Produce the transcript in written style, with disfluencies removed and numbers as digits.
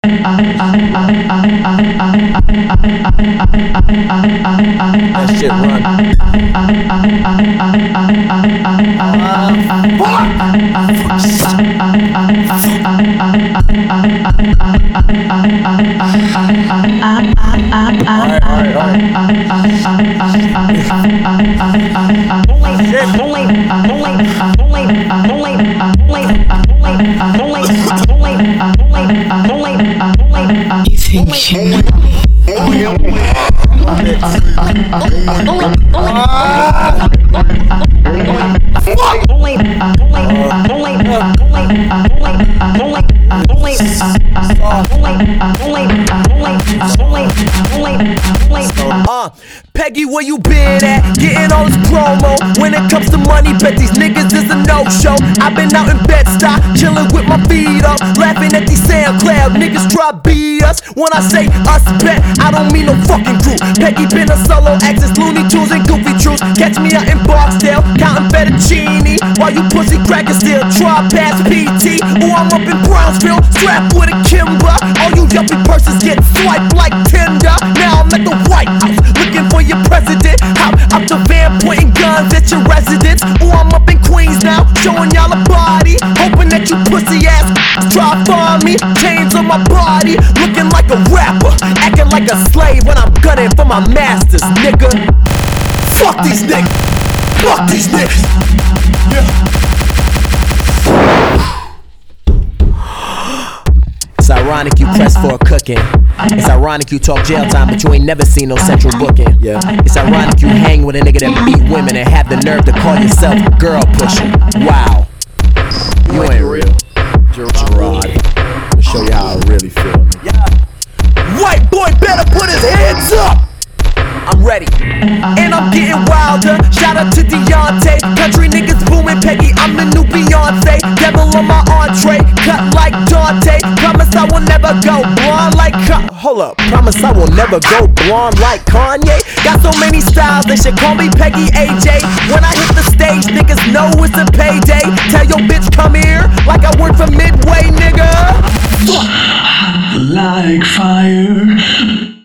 That shit run. Peggy, where you been at? Getting all this promo. When it comes to money, bet these niggas is a no-show. I've been out in Bed-Stuy, chillin' with my feet up, laughing at these SoundCloud niggas try beat us. When I say us bet, I don't mean no fucking group. Peggy been a solo act since Looney Tunes and Goofy Truths. Catch me out in Barksdale, counting fettuccine, while you pussy crackers still try past PT. Ooh, I'm up in Brownsville, strapped with a Kimber. All you yuppie persons get swiped like Tinder. Now I'm at the White House, looking for your president. Hop up to Van, pointing guns at your residence. Ooh, I'm up in Queens now, showing y'all a body, hoping that you pussy ass try find me. Chains on my body, looking like a rapper, acting like a slave when I'm gunning for my masters, nigga. Fuck these niggas. Fuck these niggas. Yeah. It's ironic you press for a cooking. It's ironic you talk jail time, but you ain't never seen no central booking. Yeah. It's ironic you hang with a nigga that beat women and have the nerve to call yourself girl pusher. Wow. You ain't real. Gerard. I'll show you how I really feel. Yeah. White boy better put his hands up. I'm ready, and I'm getting wilder. Shout out to Deontay. Country niggas booming, Peggy, I'm the new Beyonce. Devil on my entree, cut like Dante. Promise I will never go blonde like hold up, promise I will never go blonde like Kanye. Got so many styles, they should call me Peggy AJ. When I hit the stage, niggas know it's a payday. Tell your bitch come here, like I work for Midway, nigga. Like fire,